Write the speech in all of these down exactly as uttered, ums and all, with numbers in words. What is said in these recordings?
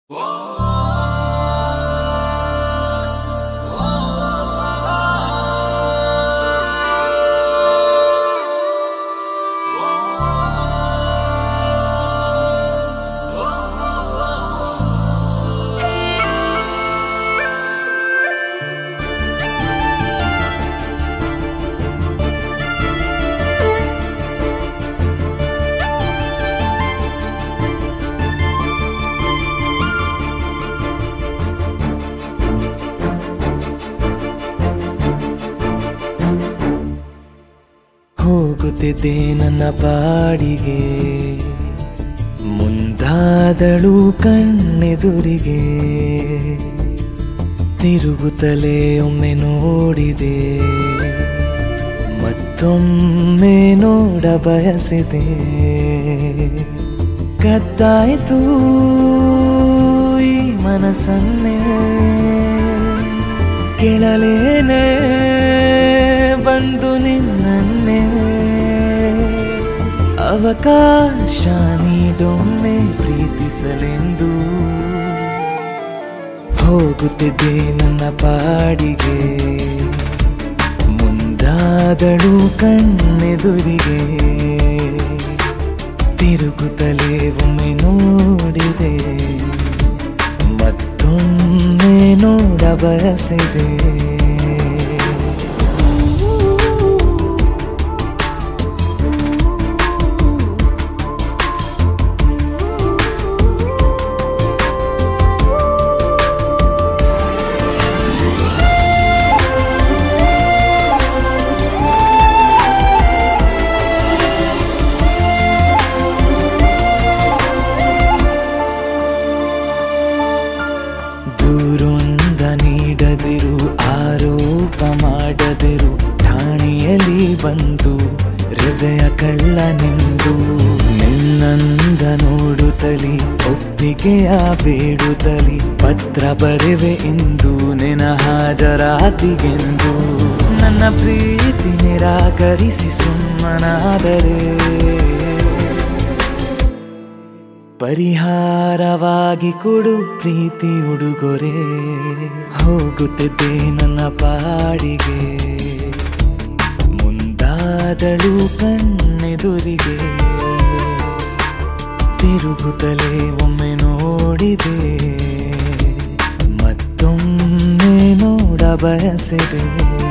ಹೋಗುತ್ತಿದ್ದೆ ನನ್ನ ಪಾಡಿಗೆ, ಮುಂದಾದಳು ಕಣ್ಣೆದುರಿಗೆ. ತಿರುಗುತ್ತಲೇ ಒಮ್ಮೆ ನೋಡಿದೆ, ಮತ್ತೊಮ್ಮೆ ನೋಡ ಬಯಸಿದೆ. ಕದ್ದಾಯಿತು ಈ ಮನಸ್ಸನ್ನೇ, ಕೇಳಲೇನೆ ಬಂದು ನಿನ್ನನ್ನೇ. ಅವಕಾಶ ನೀಡೊಮ್ಮೆ ಪ್ರೀತಿಸಲೆಂದು ಹೋಗುತ್ತಿದ್ದೆ ನನ್ನ ಪಾಡಿಗೆ, ಮುಂದಾದಳು ಕಣ್ಣೆದುರಿಗೆ. ತಿರುಗುತ್ತಲೇ ಒಮ್ಮೆ ನೋಡಿದೆ, ಮತ್ತೊಮ್ಮೆ ನೋಡ ಬಯಸಿದೆ. ದೂರೊಂದ ನೀಡದಿರು, ಆರೋಪ ಮಾಡದಿರು, ಠಾಣೆಯಲ್ಲಿ ಬಂದು ಹೃದಯ ಕಳ್ಳನೆಂದು. ನಿನ್ನಂದ ನೋಡುತ್ತಲಿ, ಒಪ್ಪಿಗೆಯ ಬೇಡುತ್ತಲಿ, ಪತ್ರ ಬರೆವೆ ಎಂದು ನಿನ ಹಾಜರಾತಿಗೆಂದು. ನನ್ನ ಪ್ರೀತಿ ನಿರಾಕರಿಸಿ ಸುಮ್ಮನಾದರೆ ಪರಿಹಾರವಾಗಿ ಕೊಡು ಪ್ರೀತಿ ಉಡುಗೊರೆ. ಹೋಗುತ್ತಿದ್ದೆ ನನ್ನ ಪಾಡಿಗೆ, ಮುಂದಾದಳು ಕಣ್ಣೆದುರಿಗೆ. ತಿರುಗುತ್ತಲೇ ಒಮ್ಮೆ ನೋಡಿದೆ, ಮತ್ತೊಮ್ಮೆ ನೋಡ ಬಯಸಿದೆ.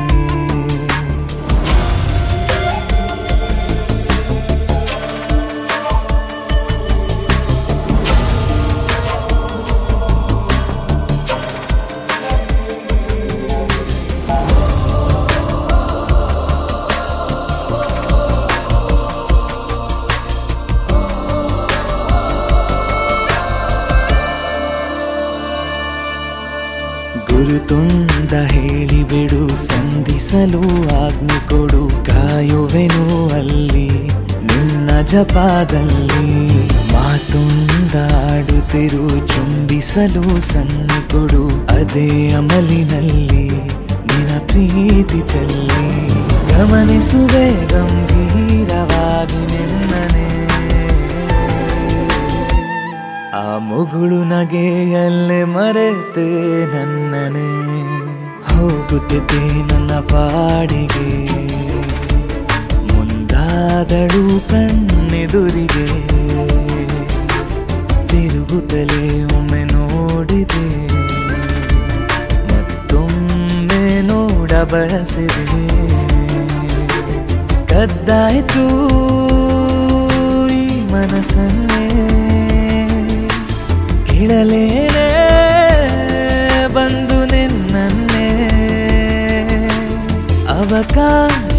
ಗುರುತೊಂದ ಹೇಳಿಬಿಡು, ಸಂಧಿಸಲು ಆಜ್ಞೆ ಕೊಡು. ಕಾಯುವೆನು ಅಲ್ಲಿ ನಿನ್ನ ಜಪದಲ್ಲಿ, ಮಾತೊಂದಾಡುತ್ತಿರು, ಚುಂಬಿಸಲು ಸನ್ನೆ ಕೊಡು. ಅದೇ ಅಮಲಿನಲ್ಲಿ ನಿನ್ನ ಪ್ರೀತಿ ಚೆಲ್ಲಿ, ಗಮನಿಸುವೆ ಗಂಭೀರವಾಗಿ ನಿನ್ನನೆ. ಆ ಮುಗುಳು ನಗೆಯಲ್ಲೇ ಮರೆತೆ ನನ್ನನೆ. ಹೋಗುತ್ತಿದ್ದೆ ನನ್ನ ಪಾಡಿಗೆ, ಮುಂದಾದಳು ಕಣ್ಣೆದುರಿಗೆ. ತಿರುಗುತ್ತಲೇ ಒಮ್ಮೆ ನೋಡಿದೆ, ಮತ್ತೊಮ್ಮೆ ನೋಡ ಬಯಸಿದೆ. ಕದ್ದಾಯಿತು ಈ ಮನಸ್ಸನ್ನೇ, ಕೇಳಲೇನೆ ಬಂದು ನಿನ್ನನ್ನೇ. ಅವಕಾಶ